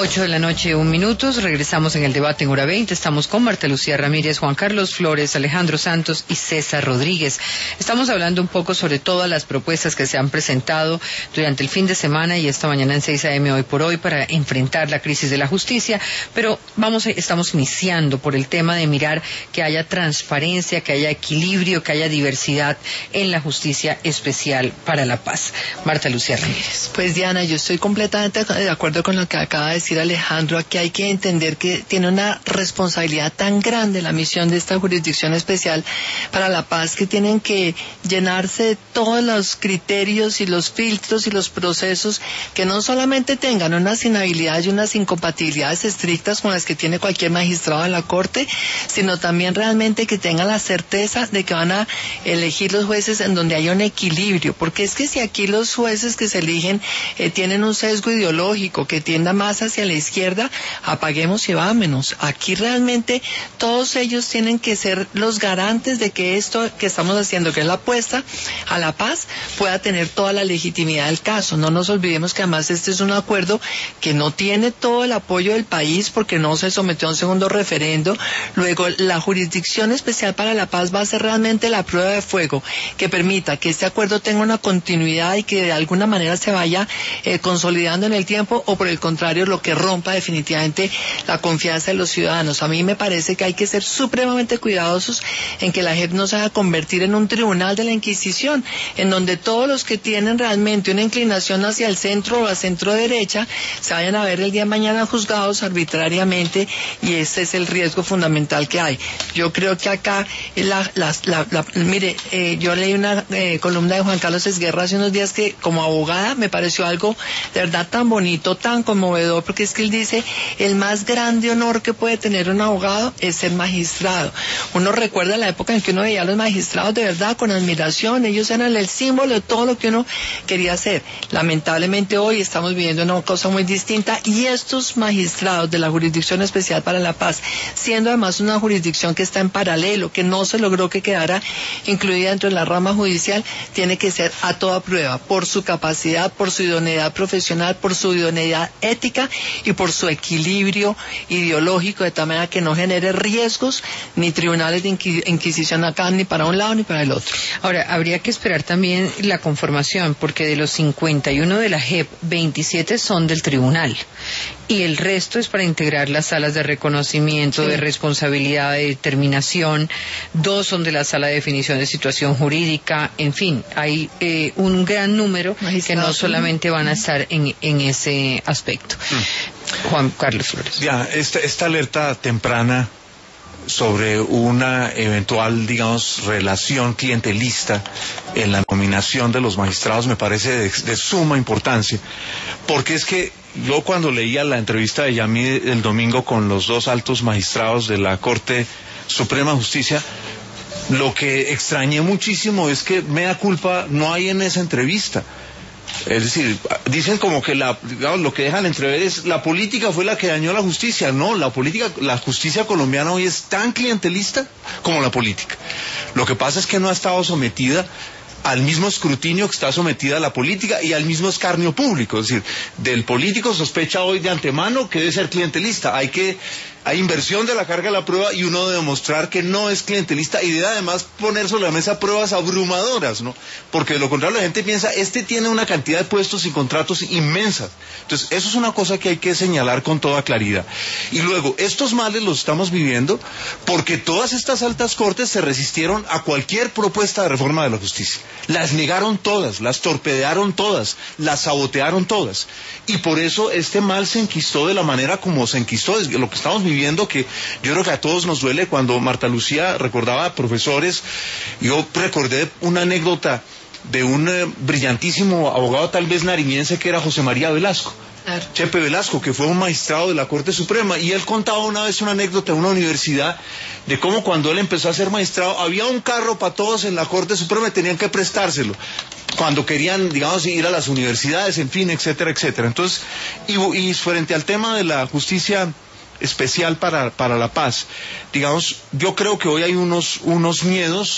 8:01 p.m. Regresamos en el debate en hora 20. Estamos con Marta Lucía Ramírez, Juan Carlos Flores, Alejandro Santos y César Rodríguez. Estamos hablando un poco sobre todas las propuestas que se han presentado durante el fin de semana y esta mañana en 6 a.m. hoy por hoy para enfrentar la crisis de la justicia. Pero estamos iniciando por el tema de mirar que haya transparencia, que haya equilibrio, que haya diversidad en la justicia especial para la paz. Marta Lucía Ramírez. Pues Diana, yo estoy completamente de acuerdo con lo que acaba de decir Alejandro. Aquí hay que entender que tiene una responsabilidad tan grande la misión de esta Jurisdicción Especial para la Paz, que tienen que llenarse de todos los criterios y los filtros y los procesos que no solamente tengan unas inhabilidades y unas incompatibilidades estrictas con las que tiene cualquier magistrado de la Corte, sino también realmente que tengan la certeza de que van a elegir los jueces en donde haya un equilibrio, porque es que si aquí los jueces que se eligen tienen un sesgo ideológico que tienda más hacia la izquierda, apaguemos y vámonos. Aquí realmente todos ellos tienen que ser los garantes de que esto que estamos haciendo, que es la apuesta a la paz, pueda tener toda la legitimidad del caso. No nos olvidemos que además este es un acuerdo que no tiene todo el apoyo del país porque no se sometió a un segundo referendo. Luego, la Jurisdicción Especial para la Paz va a ser realmente la prueba de fuego que permita que este acuerdo tenga una continuidad y que de alguna manera se vaya consolidando en el tiempo, o por el contrario, lo que rompa definitivamente la confianza de los ciudadanos. A mí me parece que hay que ser supremamente cuidadosos en que la JEP no se haga convertir en un tribunal de la Inquisición, en donde todos los que tienen realmente una inclinación hacia el centro o a centro derecha se vayan a ver el día de mañana juzgados arbitrariamente, y ese es el riesgo fundamental que hay. Yo creo que acá mire, yo leí una columna de Juan Carlos Esguerra hace unos días que como abogada me pareció algo de verdad tan bonito, tan conmovedor, porque es que él dice, el más grande honor que puede tener un abogado es ser magistrado. Uno recuerda la época en que uno veía a los magistrados de verdad con admiración, ellos eran el símbolo de todo lo que uno quería hacer. Lamentablemente hoy estamos viviendo una cosa muy distinta, y estos magistrados de la Jurisdicción Especial para la Paz, siendo además una jurisdicción que está en paralelo, que no se logró que quedara incluida dentro de la rama judicial, tiene que ser a toda prueba, por su capacidad, por su idoneidad profesional, por su idoneidad ética y por su equilibrio ideológico, de tal manera que no genere riesgos ni tribunales de inquisición acá, ni para un lado ni para el otro. Ahora, habría que esperar también la conformación, porque de los 51 de la JEP, 27 son del tribunal, y el resto es para integrar las salas de reconocimiento, sí, de responsabilidad, de determinación. 2 son de la sala de definición de situación jurídica. En fin, hay un gran número que no solamente van a estar en ese aspecto. Juan Carlos Flores. Ya, esta alerta temprana sobre una eventual, digamos, relación clientelista en la nominación de los magistrados me parece de suma importancia, porque es que yo cuando leía la entrevista de Yamí el domingo con los 2 altos magistrados de la Corte Suprema de Justicia, lo que extrañé muchísimo es que mea culpa no hay en esa entrevista. Es decir, dicen como que digamos, lo que dejan entrever es la política fue la que dañó la justicia. No, la justicia colombiana hoy es tan clientelista como la política. Lo que pasa es que no ha estado sometida al mismo escrutinio que está sometida la política y al mismo escarnio público. Es decir, del político sospecha hoy de antemano que debe ser clientelista. Hay inversión de la carga de la prueba y uno debe demostrar que no es clientelista y debe además poner sobre la mesa pruebas abrumadoras, ¿no? Porque de lo contrario la gente piensa, tiene una cantidad de puestos y contratos inmensas. Entonces, eso es una cosa que hay que señalar con toda claridad. Y luego, estos males los estamos viviendo porque todas estas altas cortes se resistieron a cualquier propuesta de reforma de la justicia. Las negaron todas, las torpedearon todas, las sabotearon todas. Y por eso este mal se enquistó de la manera como se enquistó, es lo que estamos viviendo, que yo creo que a todos nos duele. Cuando Marta Lucía recordaba a profesores, yo recordé una anécdota de un brillantísimo abogado, tal vez nariñense, que era José María Velasco. Claro. Chepe Velasco, que fue un magistrado de la Corte Suprema, y él contaba una vez una anécdota en una universidad de cómo cuando él empezó a ser magistrado había un carro para todos en la Corte Suprema y tenían que prestárselo cuando querían, digamos, ir a las universidades, en fin, etcétera, etcétera. Entonces, y frente al tema de la justicia especial para la paz, digamos, yo creo que hoy hay unos miedos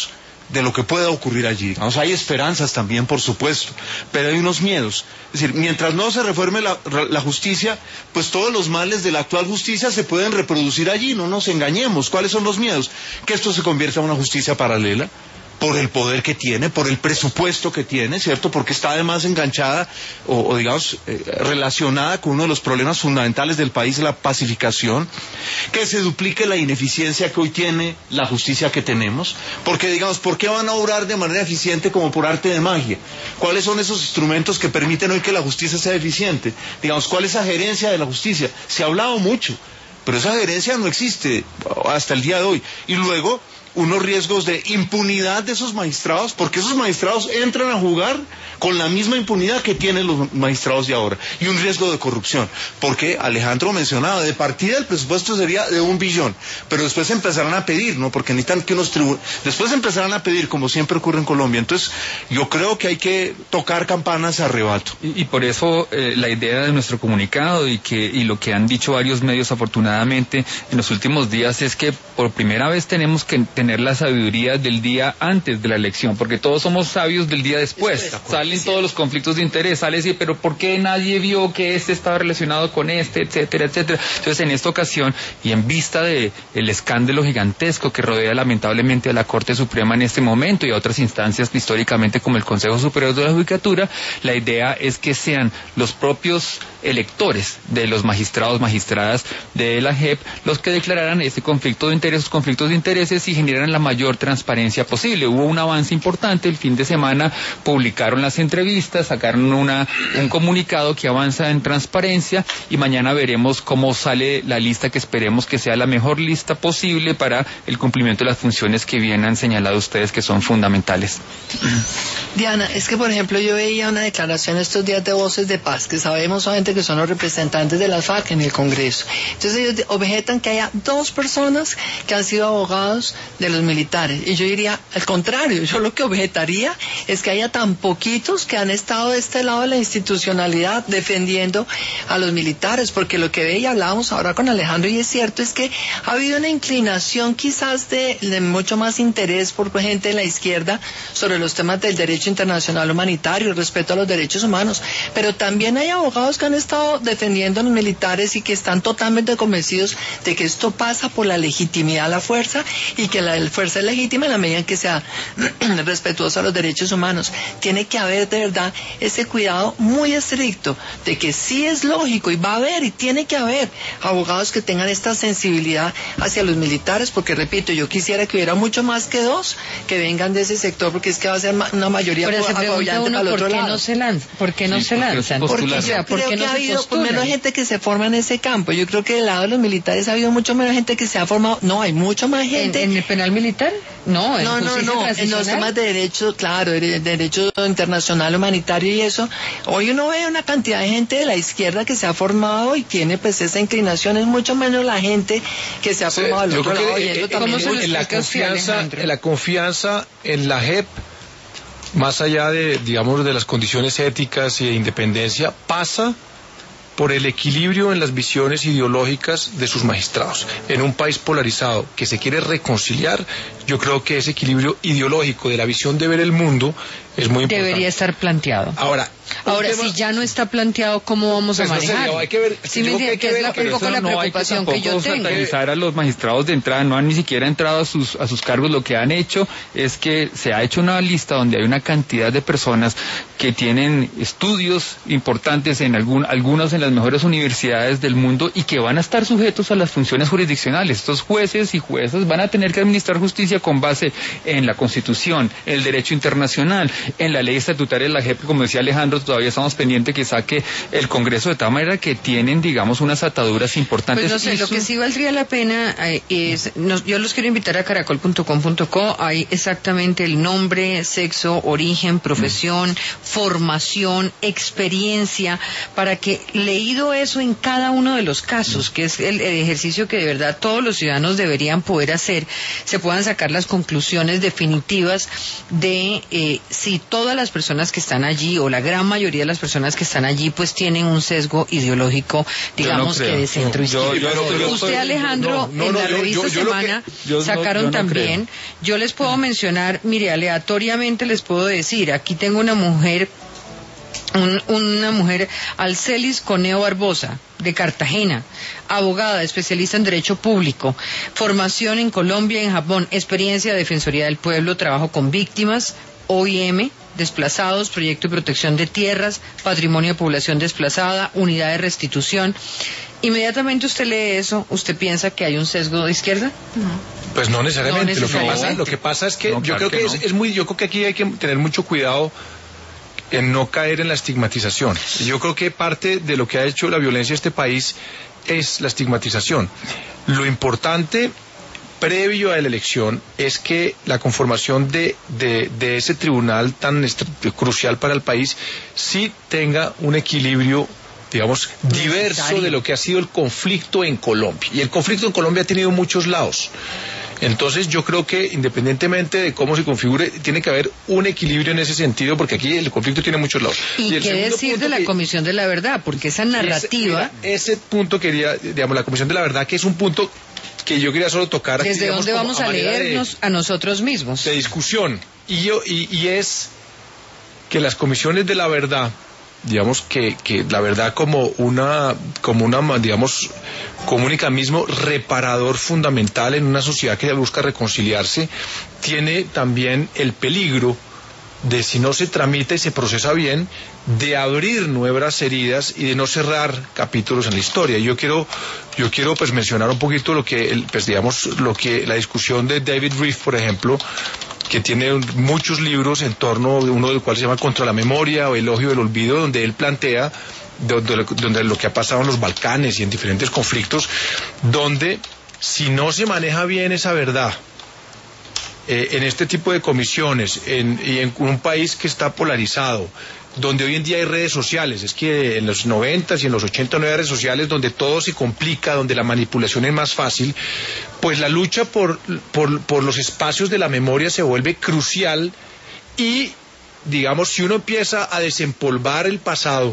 de lo que pueda ocurrir allí. Digamos, hay esperanzas también, por supuesto, pero hay unos miedos. Es decir, mientras no se reforme la justicia, pues todos los males de la actual justicia se pueden reproducir allí, no nos engañemos. ¿Cuáles son los miedos? Que esto se convierta en una justicia paralela, por el poder que tiene, por el presupuesto que tiene, ¿cierto? Porque está además enganchada o digamos, relacionada con uno de los problemas fundamentales del país, la pacificación, que se duplique la ineficiencia que hoy tiene la justicia que tenemos, porque digamos, ¿por qué van a obrar de manera eficiente como por arte de magia? ¿Cuáles son esos instrumentos que permiten hoy que la justicia sea eficiente? Digamos, ¿cuál es la gerencia de la justicia? Se ha hablado mucho, pero esa gerencia no existe hasta el día de hoy. Y luego, unos riesgos de impunidad de esos magistrados, porque esos magistrados entran a jugar con la misma impunidad que tienen los magistrados de ahora, y un riesgo de corrupción, porque Alejandro mencionaba, de partida el presupuesto sería de 1 billón, pero después empezarán a pedir, ¿no? Porque necesitan que después empezarán a pedir, como siempre ocurre en Colombia. Entonces, yo creo que hay que tocar campanas a rebato. Y por eso la idea de nuestro comunicado y lo que han dicho varios medios afortunadamente en los últimos días es que por primera vez tenemos que tener la sabiduría del día antes de la elección, porque todos somos sabios del día después. Salen todos los conflictos de interés, sale decir, pero ¿por qué nadie vio que este estaba relacionado con este, etcétera, etcétera? Entonces, en esta ocasión, y en vista de el escándalo gigantesco que rodea lamentablemente a la Corte Suprema en este momento y a otras instancias históricamente como el Consejo Superior de la Judicatura, la idea es que sean los propios electores de los magistrados, magistradas de la JEP, los que declararan este conflictos de intereses y generaran la mayor transparencia posible. Hubo un avance importante, el fin de semana publicaron las entrevistas, sacaron un comunicado que avanza en transparencia y mañana veremos cómo sale la lista que esperemos que sea la mejor lista posible para el cumplimiento de las funciones que bien han señalado ustedes que son fundamentales. Diana, es que por ejemplo yo veía una declaración estos días de Voces de Paz, que sabemos solamente que son los representantes de las FARC en el Congreso. Entonces ellos objetan que haya 2 personas que han sido abogados de los militares. Y yo diría, al contrario, yo lo que objetaría es que haya tan poquitos que han estado de este lado de la institucionalidad defendiendo a los militares, porque lo que ve y hablábamos ahora con Alejandro, y es cierto, es que ha habido una inclinación quizás de mucho más interés por gente de la izquierda sobre los temas del derecho internacional humanitario, el respeto a los derechos humanos, pero también hay abogados que han estado defendiendo a los militares y que están totalmente convencidos de que esto pasa por la legitimidad a la fuerza y que la fuerza es legítima en la medida en que sea respetuosa a los derechos humanos. Tiene que haber de verdad ese cuidado muy estricto de que sí es lógico y va a haber y tiene que haber abogados que tengan esta sensibilidad hacia los militares, porque repito, yo quisiera que hubiera mucho más que 2 que vengan de ese sector, porque es que va a ser una mayoría apoyante para el otro lado. ¿Por qué no se lanzan? Porque ha habido menos gente que se forma en ese campo. Yo creo que del lado de los militares ha habido mucho menos gente que se ha formado. No, hay mucho más gente. ¿En el penal militar? No, en los temas de derecho, claro, de derecho internacional humanitario y eso. Hoy uno ve una cantidad de gente de la izquierda que se ha formado y tiene pues esa inclinación. Es mucho menos la gente que se ha formado al otro lado. La confianza en la JEP, más allá de, digamos, de las condiciones éticas y de independencia, pasa por el equilibrio en las visiones ideológicas de sus magistrados. En un país polarizado que se quiere reconciliar, yo creo que ese equilibrio ideológico de la visión de ver el mundo es muy importante. Debería estar planteado. Ahora, si ya no está planteado, ¿cómo vamos a manejar? Hay que ver, sí, me entiendes, que es un poco la preocupación que yo tengo. Satanizar a los magistrados de entrada, no han ni siquiera entrado a sus cargos. Lo que han hecho es que se ha hecho una lista donde hay una cantidad de personas que tienen estudios importantes en algunos en las mejores universidades del mundo y que van a estar sujetos a las funciones jurisdiccionales. Estos jueces y juezas van a tener que administrar justicia con base en la Constitución, el derecho internacional, en la ley estatutaria de la JEP, como decía Alejandro, todavía estamos pendientes que saque el Congreso, de tal manera que tienen, digamos, unas ataduras importantes. Pues no sé, lo que sí valdría la pena es, yo los quiero invitar a caracol.com.co, hay exactamente el nombre, sexo, origen, profesión, formación, experiencia, para que, leído eso en cada uno de los casos, que es el ejercicio que de verdad todos los ciudadanos deberían poder hacer, se puedan sacar las conclusiones definitivas de si todas las personas que están allí, o la gran mayoría de las personas que están allí pues tienen un sesgo ideológico, digamos que de centro izquierda. Usted, Alejandro, en la revista Semana sacaron también, yo les puedo mencionar, mire, aleatoriamente les puedo decir, aquí tengo una mujer, Alcelis Coneo Barbosa, de Cartagena, abogada, especialista en Derecho Público, formación en Colombia y en Japón, experiencia de Defensoría del Pueblo, trabajo con víctimas, OIM, desplazados, proyecto de protección de tierras, patrimonio de población desplazada, unidad de restitución. Inmediatamente usted lee eso, ¿usted piensa que hay un sesgo de izquierda? No. Pues no necesariamente. Lo que pasa es que yo creo que yo creo que aquí hay que tener mucho cuidado en no caer en la estigmatización. Yo creo que parte de lo que ha hecho la violencia en este país es la estigmatización. Lo importante previo a la elección es que la conformación de ese tribunal tan crucial para el país sí tenga un equilibrio, digamos, diverso de lo que ha sido el conflicto en Colombia. Y el conflicto en Colombia ha tenido muchos lados. Entonces yo creo que independientemente de cómo se configure, tiene que haber un equilibrio en ese sentido, porque aquí el conflicto tiene muchos lados. ¿Y qué decir de la Comisión de la Verdad? Porque esa narrativa... Ese punto quería, digamos, la Comisión de la Verdad, que es un punto que yo quería solo tocar. ¿Desde aquí, dónde vamos a leernos a nosotros mismos? De discusión. Y es que las comisiones de la verdad, digamos que la verdad como una digamos como un mecanismo reparador fundamental en una sociedad que busca reconciliarse, tiene también el peligro de, si no se tramita y se procesa bien, de abrir nuevas heridas y de no cerrar capítulos en la historia. Yo quiero pues mencionar un poquito lo que la discusión de David Reef, por ejemplo, que tiene muchos libros en torno, uno del cual se llama Contra la Memoria o Elogio del Olvido, donde él plantea donde lo que ha pasado en los Balcanes y en diferentes conflictos, donde si no se maneja bien esa verdad en este tipo de comisiones y en un país que está polarizado, donde hoy en día hay redes sociales, es que en los 90s y en los 80 no hay redes sociales, donde todo se complica, donde la manipulación es más fácil, pues la lucha por los espacios de la memoria se vuelve crucial y, digamos, si uno empieza a desempolvar el pasado,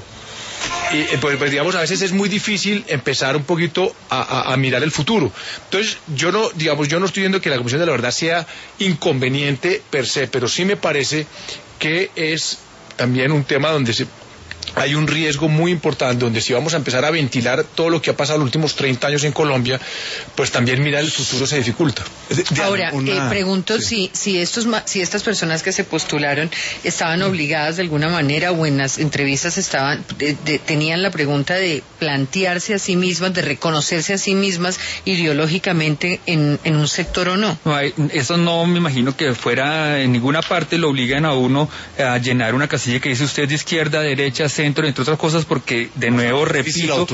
pues digamos, a veces es muy difícil empezar un poquito a mirar el futuro. Entonces, yo no estoy viendo que la Comisión de la Verdad sea inconveniente per se, pero sí me parece que es también un tema donde hay un riesgo muy importante, donde si vamos a empezar a ventilar todo lo que ha pasado los últimos 30 años en Colombia, pues también mirar el futuro se dificulta. Ahora, pregunto si estas personas que se postularon estaban obligadas de alguna manera, o en las entrevistas tenían la pregunta de plantearse a sí mismas, de reconocerse a sí mismas ideológicamente en un sector o no. Eso no me imagino que fuera en ninguna parte lo obligan a uno a llenar una casilla que dice usted es de izquierda, derecha, centro, entre otras cosas, porque de nuevo repito,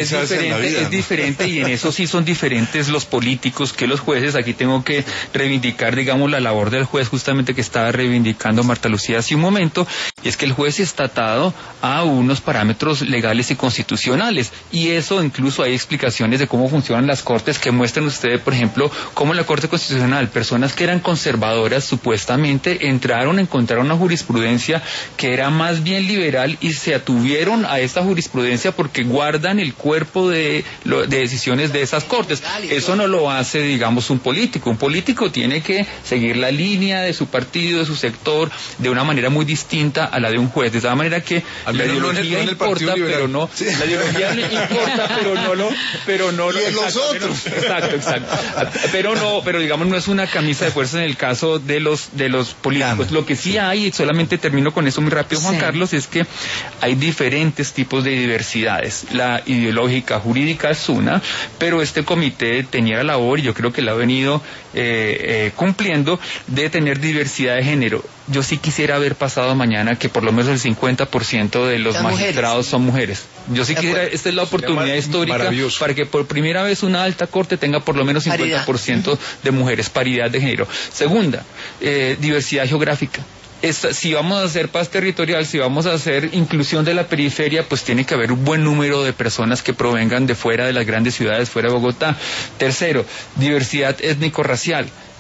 es diferente y en eso sí son diferentes los políticos que los jueces. Aquí tengo que reivindicar, digamos, la labor del juez justamente que estaba reivindicando Marta Lucía hace un momento, y es que el juez está atado a unos parámetros legales y constitucionales, y eso incluso hay explicaciones de cómo funcionan las cortes que muestran ustedes, por ejemplo, cómo en la Corte Constitucional personas que eran conservadoras supuestamente encontraron una jurisprudencia que era más bien liberal y se atuvieron a esta jurisprudencia porque guardan el cuerpo de decisiones de esas cortes. Eso no lo hace, digamos, un político. Un político tiene que seguir la línea de su partido, de su sector, de una manera muy distinta a la de un juez. De esa manera que la ideología importa, pero no... Sí. La ideología importa, pero no lo... los otros. Exacto. Pero digamos, no es una camisa de fuerza en el caso de los políticos. Claro. Lo que sí hay, y solamente termino con eso muy rápido, Juan Carlos, es que hay diferentes tipos de diversidades. La ideológica, jurídica es una, pero este comité tenía la labor, y yo creo que la ha venido cumpliendo, de tener diversidad de género. Yo sí quisiera haber pasado mañana que por lo menos el 50% de los magistrados son mujeres. Yo sí quisiera, esta es la oportunidad histórica para que por primera vez una alta corte tenga por lo menos 50% de mujeres, paridad de género. Segunda, diversidad geográfica. Si vamos a hacer paz territorial, si vamos a hacer inclusión de la periferia, pues tiene que haber un buen número de personas que provengan de fuera de las grandes ciudades, fuera de Bogotá. Tercero, diversidad étnico-racial.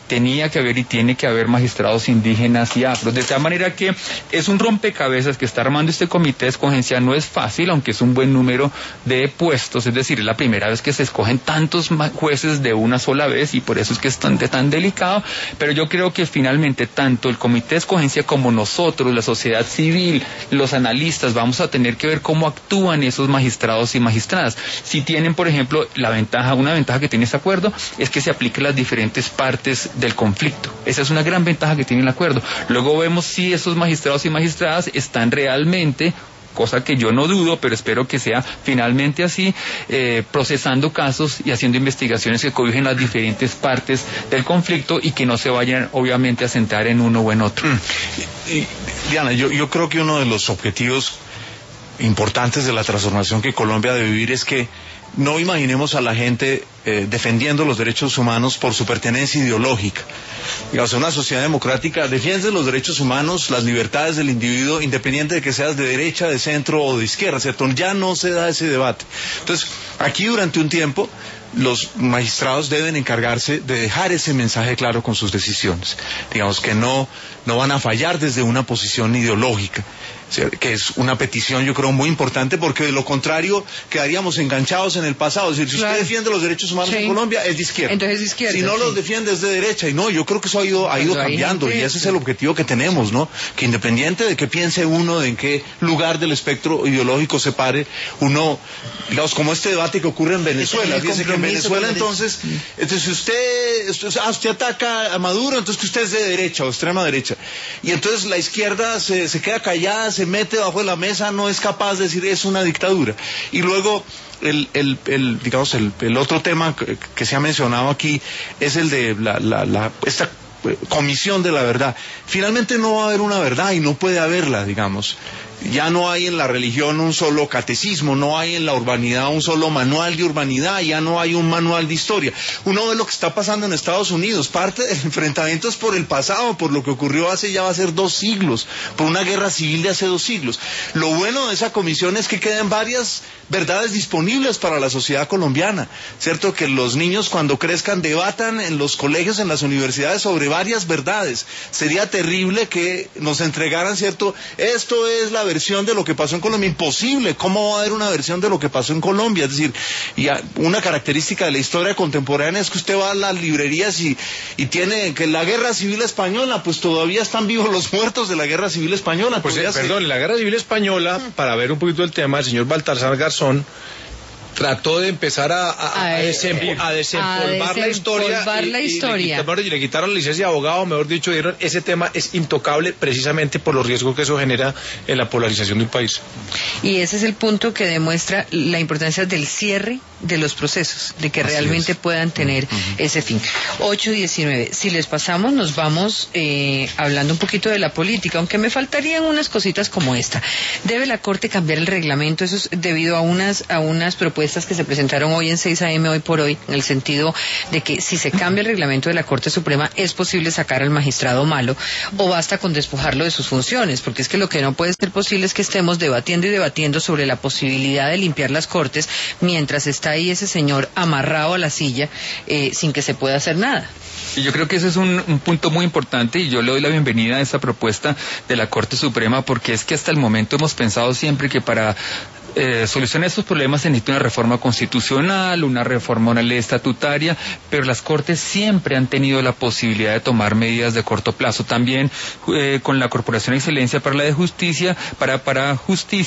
tenía que haber y tiene que haber magistrados indígenas y afros, de tal manera que es un rompecabezas que está armando este comité de escogencia. No es fácil, aunque es un buen número de puestos, es decir, es la primera vez que se escogen tantos jueces de una sola vez y por eso es que es tan delicado, pero yo creo que finalmente tanto el comité de escogencia como nosotros, la sociedad civil, los analistas, vamos a tener que ver cómo actúan esos magistrados y magistradas. Si tienen, por ejemplo, una ventaja que tiene este acuerdo es que se aplica a las diferentes partes del conflicto. Esa es una gran ventaja que tiene el acuerdo. Luego vemos si esos magistrados y magistradas están realmente, cosa que yo no dudo, pero espero que sea finalmente así, procesando casos y haciendo investigaciones que cobijen las diferentes partes del conflicto y que no se vayan obviamente a centrar en uno o en otro. Diana, yo creo que uno de los objetivos importantes de la transformación que Colombia debe vivir es que no imaginemos a la gente defendiendo los derechos humanos por su pertenencia ideológica. Digamos, una sociedad democrática defiende los derechos humanos, las libertades del individuo, independiente de que seas de derecha, de centro o de izquierda, ¿cierto? Ya no se da ese debate. Entonces, aquí durante un tiempo, los magistrados deben encargarse de dejar ese mensaje claro con sus decisiones. Digamos que no van a fallar desde una posición ideológica, que es una petición yo creo muy importante, porque de lo contrario quedaríamos enganchados en el pasado. Es decir, si usted defiende los derechos humanos en Colombia, es de izquierda. Entonces es de izquierda. Si no los defiende, es de derecha. Y no, yo creo que eso ha ido cambiando, y ese es el objetivo que tenemos, ¿no? Que independiente de que piense uno, de en qué lugar del espectro ideológico se pare, uno, digamos, como este debate que ocurre en Venezuela. Fíjese que en Venezuela entonces si usted ataca a Maduro, entonces que usted es de derecha o extrema derecha. Y entonces la izquierda se queda callada, se mete bajo de la mesa, no es capaz de decir es una dictadura. Y luego el otro tema que se ha mencionado aquí es el de esta comisión de la verdad. Finalmente no va a haber una verdad y no puede haberla, digamos. Ya no hay en la religión un solo catecismo, no hay en la urbanidad un solo manual de urbanidad, ya no hay un manual de historia. Uno ve lo que está pasando en Estados Unidos, parte del enfrentamiento es por el pasado, por lo que ocurrió hace ya va a ser 2 siglos, por una guerra civil de hace 2 siglos. Lo bueno de esa comisión es que quedan varias verdades disponibles para la sociedad colombiana, ¿cierto? Que los niños cuando crezcan debatan en los colegios, en las universidades sobre varias verdades. Sería terrible que nos entregaran, ¿cierto? Esto es la versión de lo que pasó en Colombia. Imposible. ¿Cómo va a haber una versión de lo que pasó en Colombia? Es decir, una característica de la historia contemporánea es que usted va a las librerías y tiene que la guerra civil española, pues todavía están vivos los muertos de la guerra civil española. Pues perdón, la guerra civil española, para ver un poquito el tema, el señor Baltasar Garzón trató de empezar a desempolvar la historia. Y le quitaron la licencia de abogado, mejor dicho, dijeron, ese tema es intocable precisamente por los riesgos que eso genera en la polarización de un país. Y ese es el punto que demuestra la importancia del cierre de los procesos, de que realmente puedan tener ese fin. 8:19. Si les pasamos, nos vamos hablando un poquito de la política, aunque me faltarían unas cositas como esta. ¿Debe la Corte cambiar el reglamento? Eso es debido a unas propuestas que se presentaron hoy en 6 AM hoy por hoy, en el sentido de que si se cambia el reglamento de la Corte Suprema, es posible sacar al magistrado malo, o basta con despojarlo de sus funciones, porque es que lo que no puede ser posible es que estemos debatiendo sobre la posibilidad de limpiar las Cortes mientras está ahí ese señor amarrado a la silla sin que se pueda hacer nada. Y yo creo que ese es un punto muy importante, y yo le doy la bienvenida a esta propuesta de la Corte Suprema, porque es que hasta el momento hemos pensado siempre que para solucionar estos problemas se necesita una reforma constitucional, una reforma a una ley estatutaria, pero las Cortes siempre han tenido la posibilidad de tomar medidas de corto plazo. También con la Corporación de Excelencia para la Justicia, para la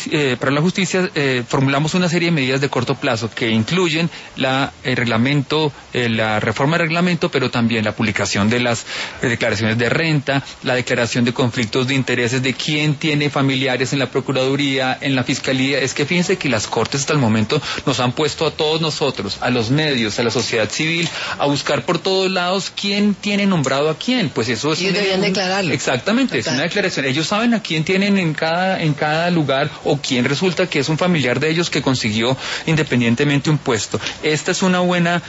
justicia formulamos una serie de medidas de corto plazo que incluyen el reglamento, la reforma del reglamento, pero también la publicación de las declaraciones de renta, la declaración de conflictos de intereses de quién tiene familiares en la Procuraduría, en la Fiscalía. Es que fíjense que las Cortes hasta el momento nos han puesto a todos nosotros, a los medios, a la sociedad civil, a buscar por todos lados quién tiene nombrado a quién. Pues eso es... Y debían declararlo. Exactamente, es una declaración. Ellos saben a quién tienen en cada lugar, o quién resulta que es un familiar de ellos que consiguió independientemente un puesto. Esta es una buena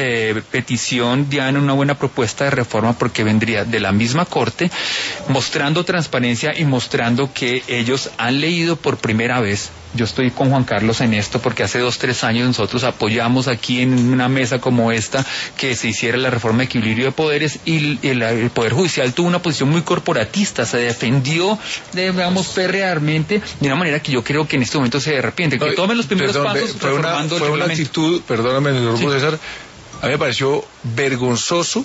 petición, Diana, una buena propuesta de reforma, porque vendría de la misma Corte, mostrando transparencia y mostrando que ellos han leído por primera vez yo estoy con Juan Carlos en esto, porque hace 2-3 años nosotros apoyamos aquí en una mesa como esta que se hiciera la reforma de equilibrio de poderes, y el Poder Judicial tuvo una posición muy corporatista, se defendió, digamos, perrearmente, de una manera que yo creo que en este momento se arrepiente, que tomen los primeros pasos reformando el reglamento. Fue una actitud, perdóname, César, a mí me pareció vergonzoso,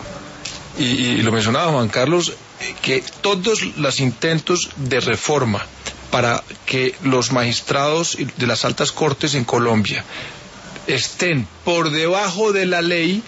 y lo mencionaba Juan Carlos, que todos los intentos de reforma para que los magistrados de las altas cortes en Colombia estén por debajo de la ley,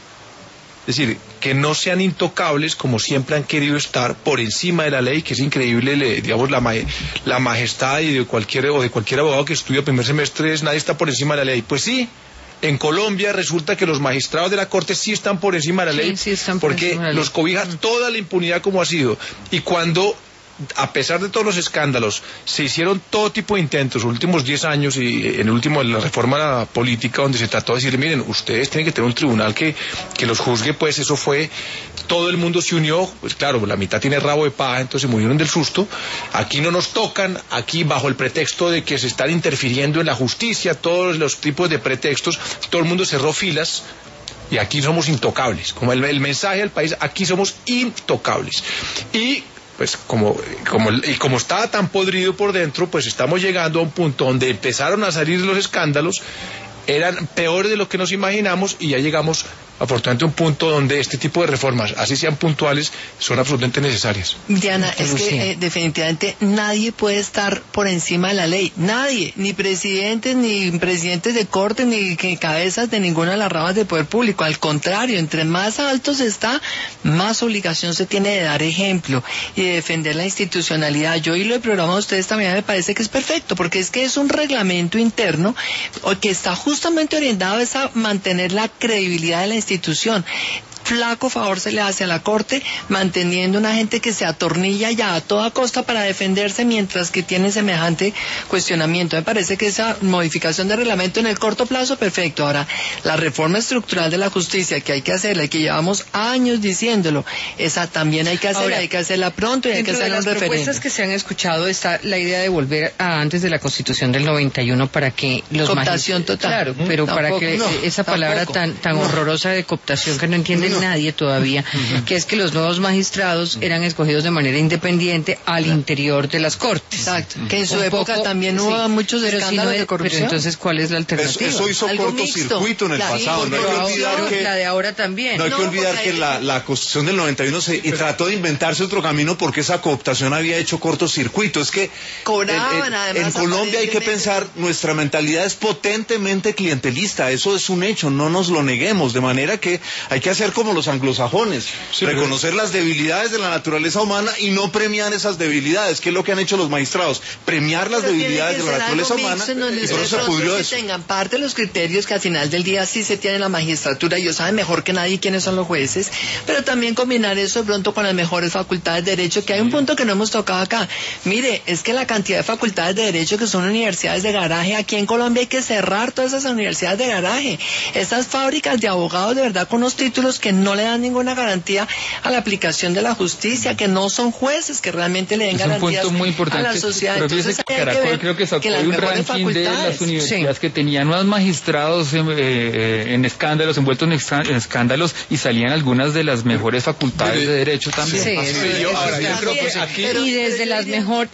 es decir, que no sean intocables como siempre han querido estar por encima de la ley, que es increíble, digamos, la majestad y de cualquier abogado que estudia primer semestre es nadie está por encima de la ley. Pues sí, en Colombia resulta que los magistrados de la Corte sí están por encima de la ley, porque los cobija toda la impunidad como ha sido. Y cuando, a pesar de todos los escándalos, se hicieron todo tipo de intentos, los últimos 10 años, y en el último la reforma política, donde se trató de decir, miren, ustedes tienen que tener un tribunal que los juzgue, pues eso fue, todo el mundo se unió, pues claro, la mitad tiene rabo de paja, entonces se murieron del susto. Aquí no nos tocan, aquí bajo el pretexto de que se están interfiriendo en la justicia, todos los tipos de pretextos, todo el mundo cerró filas. Y aquí somos intocables, como el mensaje al país, aquí somos intocables. Y pues como estaba tan podrido por dentro, pues estamos llegando a un punto donde empezaron a salir los escándalos, eran peores de lo que nos imaginamos, y ya llegamos afortunadamente a un punto donde este tipo de reformas, así sean puntuales, son absolutamente necesarias. Diana, es que definitivamente nadie puede estar por encima de la ley, nadie, ni presidentes de corte, ni cabezas de ninguna de las ramas del poder público. Al contrario, entre más altos está, más obligación se tiene de dar ejemplo y de defender la institucionalidad. Yo y lo he programado a ustedes también, me parece que es perfecto, porque es que es un reglamento interno que está justamente orientado a mantener la credibilidad de la institución. Flaco favor se le hace a la Corte manteniendo una gente que se atornilla ya a toda costa para defenderse, mientras que tiene semejante cuestionamiento. Me parece que esa modificación de reglamento en el corto plazo, perfecto. Ahora, la reforma estructural de la justicia que hay que hacerla y que llevamos años diciéndolo, esa también hay que hacerla. Ahora, hay que hacerla pronto y hay que hacerla en referéndum. Entre las propuestas que se han escuchado está la idea de volver a antes de la Constitución del 91 para que los cooptación total. Claro, pero para que esa palabra tan horrorosa de cooptación que no entiende nadie todavía, que es que los nuevos magistrados eran escogidos de manera independiente al interior de las cortes. Exacto, que en su época también hubo muchos escándalos de corrupción. Pero entonces, ¿cuál es la alternativa? Eso hizo cortocircuito en el pasado. No hay que olvidar que la de ahora también. No hay que olvidar que la Constitución del 91 trató de inventarse otro camino porque esa cooptación había hecho cortocircuito. Es que cobraban, en Colombia hay que pensar, nuestra mentalidad es potentemente clientelista, eso es un hecho, no nos lo neguemos, de manera que hay que hacer como los anglosajones, reconocer las debilidades de la naturaleza humana y no premiar esas debilidades, que es lo que han hecho los magistrados, premiar las debilidades de la naturaleza humana, y por eso se pudrió eso. Tengan parte de los criterios que al final del día sí se tiene en la magistratura, ellos saben mejor que nadie quiénes son los jueces, pero también combinar eso de pronto con las mejores facultades de derecho, que hay un punto que no hemos tocado acá. Mire, es que la cantidad de facultades de derecho que son universidades de garaje, aquí en Colombia hay que cerrar todas esas universidades de garaje, esas fábricas de abogados de verdad con unos títulos que no le dan ninguna garantía a la aplicación de la justicia, que no son jueces que realmente le den garantías a la sociedad. Entonces, Caracol creo que sacó un ranking de las universidades que tenían más magistrados en escándalos, envueltos en escándalos, y salían algunas de las mejores facultades de derecho también. Sí, yo creo que aquí... Y desde las mejores,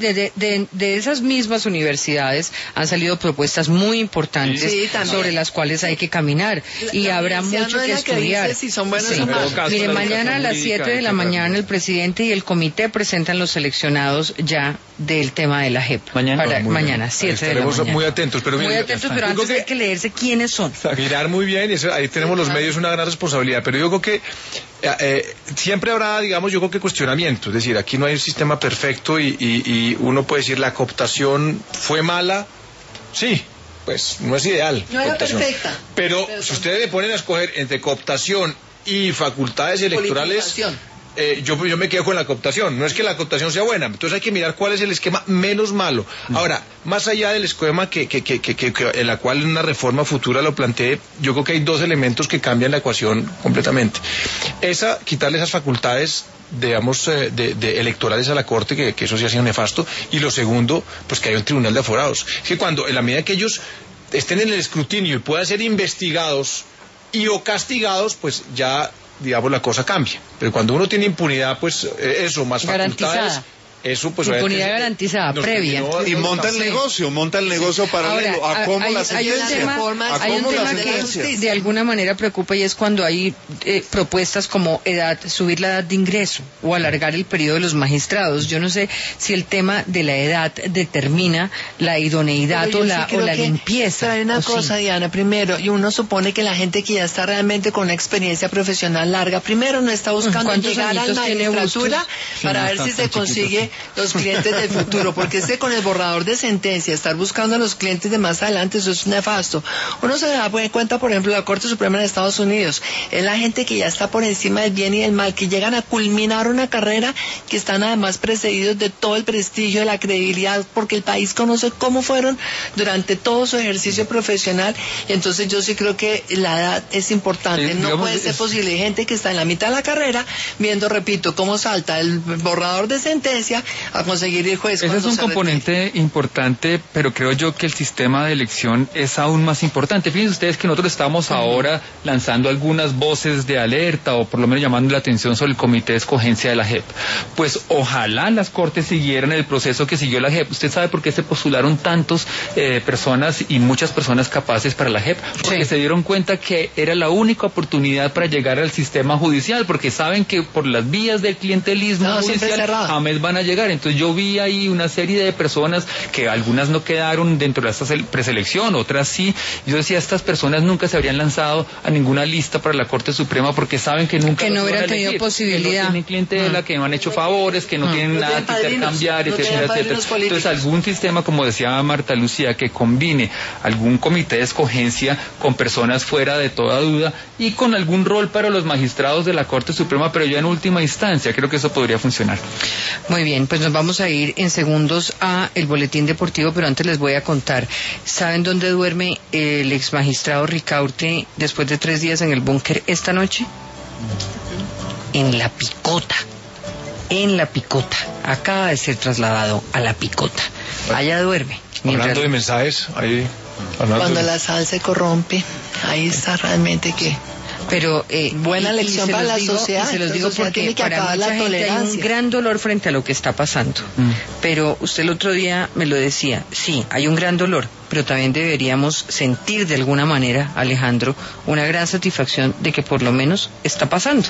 de esas mismas universidades han salido propuestas muy importantes sobre las cuales hay que caminar, y habrá mucho que estudiar. Si son buenos o malos. Mire, mañana a las 7 de la mañana el presidente y el comité presentan los seleccionados ya del tema de la JEP. Mañana 7 de la mañana. Estaremos muy atentos, pero muy atentos, pero antes hay que leerse quiénes son. Mirar muy bien, y ahí tenemos los medios una gran responsabilidad, pero yo creo que siempre habrá, digamos, yo creo que cuestionamiento, es decir, aquí no hay un sistema perfecto y uno puede decir la cooptación fue mala, sí, pues no es ideal. No era perfecta. Pero si ustedes le ponen a escoger entre cooptación y facultades electorales, yo me quedo con la cooptación. No es que la cooptación sea buena, entonces hay que mirar cuál es el esquema menos malo. Ahora, más allá del esquema en la cual una reforma futura lo plantee, yo creo que hay dos elementos que cambian la ecuación completamente. Quitarle esas facultades, digamos, de electorales a la Corte, que eso sí ha sido nefasto, y lo segundo, pues que hay un tribunal de aforados. Es que en la medida que ellos estén en el escrutinio y puedan ser investigados y o castigados, pues ya, digamos, la cosa cambia. Pero cuando uno tiene impunidad, pues eso, más facultades, eso pues impunidad garantizada, previa. Y monta el negocio paralelo. Ahora, ¿A cómo la hay un tema que de alguna manera preocupa, y es cuando hay propuestas como subir la edad de ingreso o alargar el periodo de los magistrados. Yo no sé si el tema de la edad determina la idoneidad o la limpieza. Pero hay una cosa, Diana, primero, y uno supone que la gente que ya está realmente con una experiencia profesional larga, primero no está buscando llegar a la magistratura para ver si se consigue los clientes del futuro, porque con el borrador de sentencia, estar buscando a los clientes de más adelante, eso es nefasto. Uno se da cuenta, por ejemplo, la Corte Suprema de Estados Unidos, es la gente que ya está por encima del bien y del mal, que llegan a culminar una carrera, que están además precedidos de todo el prestigio, de la credibilidad, porque el país conoce cómo fueron durante todo su ejercicio profesional, y entonces yo sí creo que la edad es importante. No puede ser posible. Hay gente que está en la mitad de la carrera, viendo, repito, cómo salta el borrador de sentencia a conseguir el juez. Ese es un componente importante, pero creo yo que el sistema de elección es aún más importante. Fíjense ustedes que nosotros estamos ahora lanzando algunas voces de alerta, o por lo menos llamando la atención sobre el comité de escogencia de la JEP. Pues ojalá las Cortes siguieran el proceso que siguió la JEP. ¿Usted sabe por qué se postularon tantos personas y muchas personas capaces para la JEP? Porque se dieron cuenta que era la única oportunidad para llegar al sistema judicial, porque saben que por las vías del clientelismo judicial jamás van a llegar. Entonces yo vi ahí una serie de personas que algunas no quedaron dentro de esta preselección, otras sí. Yo decía, estas personas nunca se habrían lanzado a ninguna lista para la Corte Suprema porque saben que nunca no hubieran tenido posibilidad, que no tienen clientela, que no han hecho favores, que no tienen nada que intercambiar, etcétera, etcétera. Entonces algún sistema, como decía Marta Lucía, que combine algún comité de escogencia con personas fuera de toda duda y con algún rol para los magistrados de la Corte Suprema, pero ya en última instancia, creo que eso podría funcionar. Muy bien, pues nos vamos a ir en segundos a el boletín deportivo, pero antes les voy a contar. ¿Saben dónde duerme el ex magistrado Ricaurte después de 3 días en el búnker esta noche? En La Picota. En La Picota. Acaba de ser trasladado a La Picota. Allá duerme. Hablando de mensajes, ahí... Cuando la sal se corrompe, ahí está realmente que... Pero buena lección para la sociedad. Se los digo porque para mucha gente hay un gran dolor frente a lo que está pasando. Pero usted el otro día me lo decía, sí, hay un gran dolor, pero también deberíamos sentir de alguna manera, Alejandro, una gran satisfacción de que por lo menos está pasando.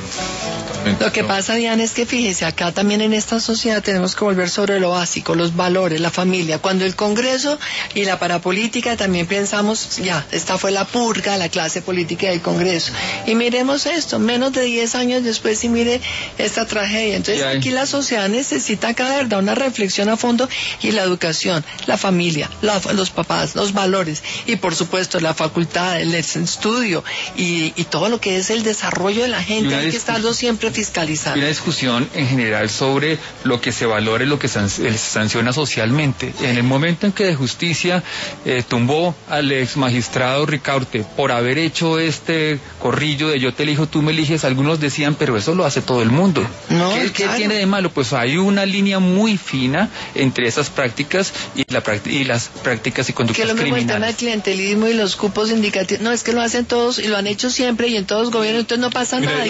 Lo que pasa, Diana, es que fíjese, acá también en esta sociedad tenemos que volver sobre lo básico, los valores, la familia. Cuando el Congreso y la parapolítica también pensamos, ya, esta fue la purga de la clase política del Congreso. Y miremos esto, menos de 10 años después, y mire esta tragedia. Entonces aquí la sociedad necesita acá, de verdad, una reflexión a fondo, y la educación, la familia, los papás, los valores, y por supuesto la facultad, el estudio, y todo lo que es el desarrollo de la gente, hay que estarlo siempre fiscalizando. Hay una discusión en general sobre lo que se valore, lo que se sanciona socialmente. En el momento en que de justicia tumbó al ex magistrado Ricaurte por haber hecho este corrillo de yo te elijo, tú me eliges, algunos decían, pero eso lo hace todo el mundo. No, ¿Qué tiene de malo? Pues hay una línea muy fina entre esas prácticas y las prácticas y conductas criminales. Que lo mismo el clientelismo y los cupos indicativos, no, es que lo hacen todos y lo han hecho siempre y en todos los gobiernos, entonces no pasa nada.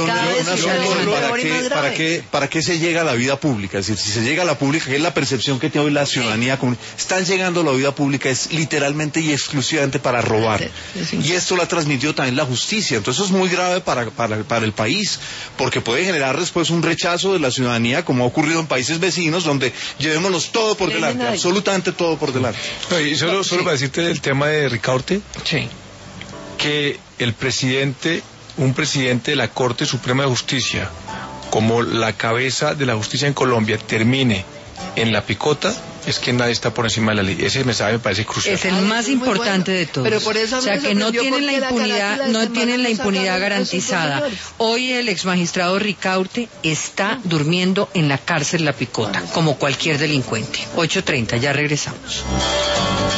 ¿Para qué se llega a la vida pública? Es decir, si se llega a la pública, que es la percepción que tiene hoy la ciudadanía, están llegando a la vida pública es literalmente y exclusivamente para robar. Y esto lo ha transmitido también la justicia. Entonces eso es muy grave para el país, porque puede generar después un rechazo de la ciudadanía, como ha ocurrido en países vecinos, donde llevémonos todo por delante, absolutamente todo por delante. No, y solo para decirte el tema de Ricaurte, que un presidente de la Corte Suprema de Justicia, como la cabeza de la justicia en Colombia, termine en La Picota, es que nadie está por encima de la ley. Ese mensaje me parece crucial. Es el más importante de todos. Pero por eso o sea, que no tienen la impunidad, no tienen la impunidad garantizada. Hoy el exmagistrado Ricaurte está durmiendo en la cárcel La Picota, como cualquier delincuente. 8:30, ya regresamos.